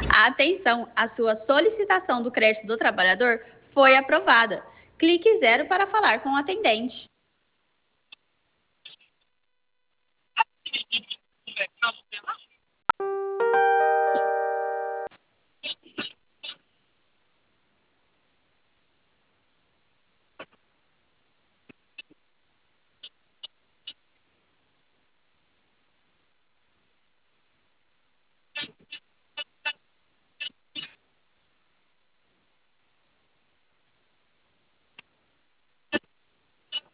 Atenção, a sua solicitação do crédito do trabalhador foi aprovada. Clique zero para falar com o atendente.